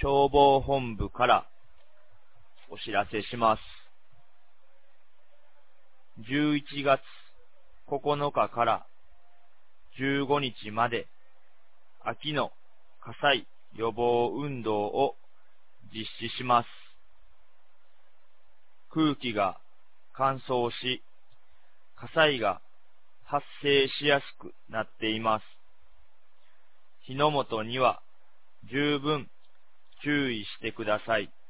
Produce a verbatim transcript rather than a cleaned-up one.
消防本部からお知らせします。じゅういちがつここのかからじゅうごにちまで秋の火災予防運動を実施します。空気が乾燥し、火災が発生しやすくなっています。火の元には十分注意してください。